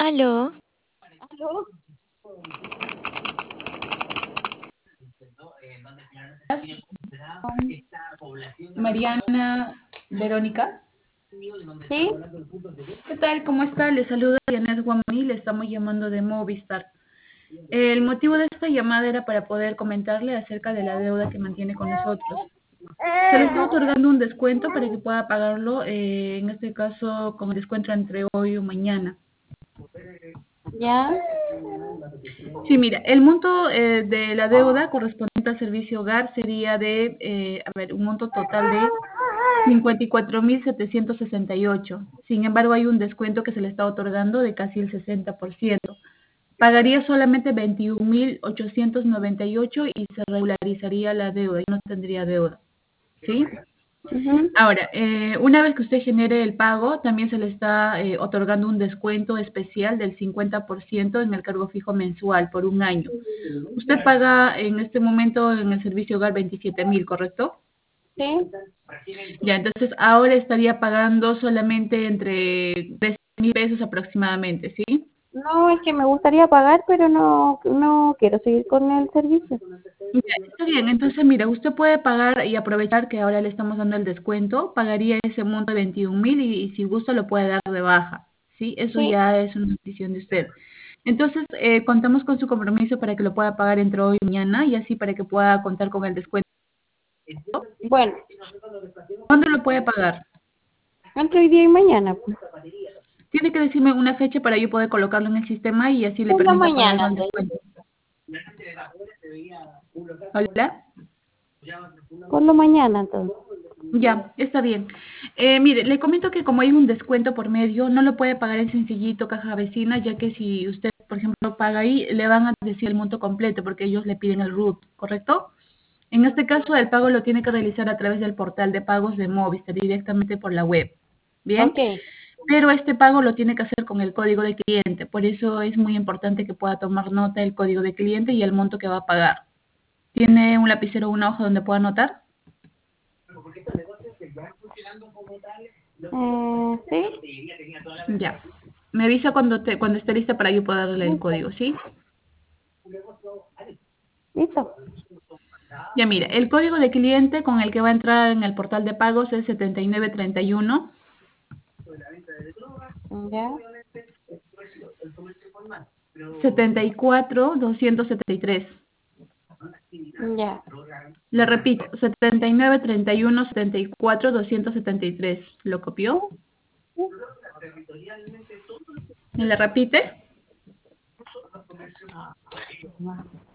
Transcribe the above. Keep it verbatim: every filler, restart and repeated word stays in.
Aló, ¿Aló? Mariana Verónica. ¿Sí? ¿Qué tal? ¿Cómo está? Le saluda Janet Guamani, le estamos llamando de Movistar. El motivo de esta llamada era para poder comentarle acerca de la deuda que mantiene con nosotros. Se le está otorgando un descuento para que pueda pagarlo, eh, en este caso con descuento entre hoy o mañana. ¿Ya? Sí, mira, el monto eh, de la deuda correspondiente al servicio hogar sería de, eh, a ver, un monto total de cincuenta y cuatro mil setecientos sesenta y ocho. Sin embargo, hay un descuento que se le está otorgando de casi el sesenta por ciento. Pagaría solamente veintiún mil ochocientos noventa y ocho y se regularizaría la deuda y no tendría deuda. ¿Sí? Ujú. Ahora, eh, una vez que usted genere el pago, también se le está eh, otorgando un descuento especial del cincuenta por ciento en el cargo fijo mensual por un año. Usted paga en este momento en el servicio hogar veintisiete mil, ¿correcto? ¿Sí? Ya, entonces ahora estaría pagando solamente entre tres mil pesos aproximadamente, ¿sí? No, es que me gustaría pagar, pero no, no quiero seguir con el servicio. Ya, está bien, entonces mira, usted puede pagar y aprovechar que ahora le estamos dando el descuento, pagaría ese monto de veintiún mil y, y si gusta lo puede dar de baja, ¿sí? Eso ¿Sí? ya es una decisión de usted. Entonces, eh, contamos con su compromiso para que lo pueda pagar entre hoy y mañana y así para que pueda contar con el descuento. Bueno, ¿Cuándo lo puede pagar? entre hoy día y mañana, pues. Tiene que decirme una fecha para yo poder colocarlo en el sistema y así le Por la permita pagar mañana, con el entonces. descuento. Hola. Por la mañana, entonces. Ya, está bien. Eh, mire, le comento que como hay un descuento por medio, no lo puede pagar en sencillito caja vecina, ya que si usted, por ejemplo, paga ahí, le van a decir el monto completo porque ellos le piden el R U T, ¿correcto? En este caso, el pago lo tiene que realizar a través del portal de pagos de Movistar, directamente por la web. ¿Bien? Ok. Pero este pago lo tiene que hacer con el código de cliente, por eso es muy importante que pueda tomar nota del código de cliente y el monto que va a pagar. ¿Tiene un lapicero o una hoja donde pueda anotar? Eh, ¿sí? Ya. Me avisa cuando te, cuando esté lista para yo poder darle el Listo. código, ¿sí? Listo. Ya mira, el código de cliente con el que va a entrar en el portal de pagos es setenta y nueve treinta y uno, ¿Ya? setenta y cuatro doscientos setenta y tres. Ya. Le repito, setenta y nueve treinta y uno setenta y cuatro doscientos setenta y tres. ¿Lo copió? ¿Me le repite?